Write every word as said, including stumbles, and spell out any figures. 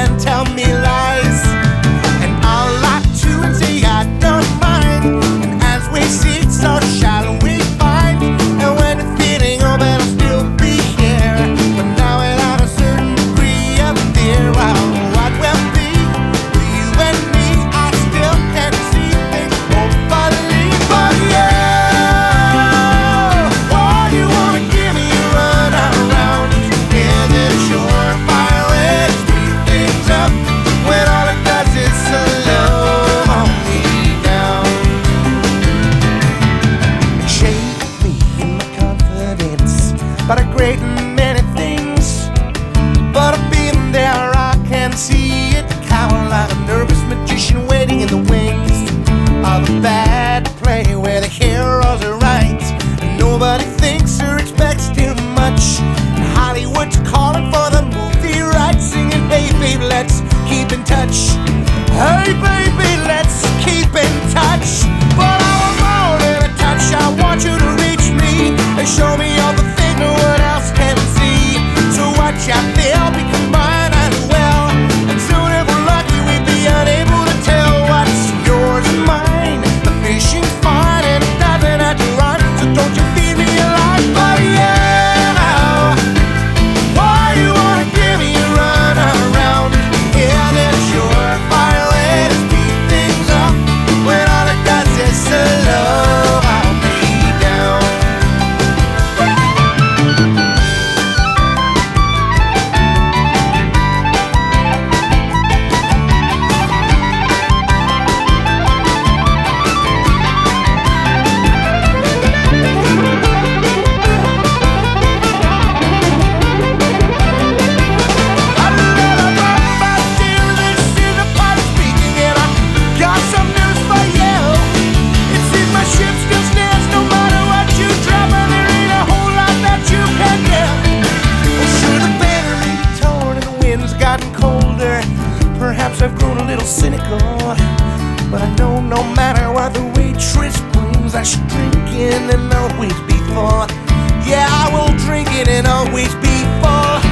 and tell me lies. And I'll lie to and say I don't mind. And as we seek, so shall we find. And when the feeling of it'll still be here, but now without a certain degree of fear. Well, what will be for you and me, I still can't see things hopefully. But yeah, why you wanna give me a run around? Is it surefire way to speed things up when all it does is slow me down? Shake me in my confidence about a great many things, but I've been there, I can see it. Cower like a nervous magician waiting in the wings of a bad play where the heroes are right and nobody thinks or expects too much. And Hollywood's calling for the movie rights, singing, hey baby, let's keep in touch. Hey baby, let's keep in touch. But I want more than a touch, I want you to reach me and show me all the things no one else can see. So watch I feel become mine as well, and soon if we're lucky we'd be unable to tell what's yours and mine. The fishing's fine and it doesn't have to run, so don't you feed me alive. But yeah, why you wanna give me a run around? Yeah, there's surefire way to speed things up when all it does is slow me down. Perhaps I've grown a little cynical, but I know no matter what the waitress brings, I should drink in and always be full. Yeah, I will drink it and always be full.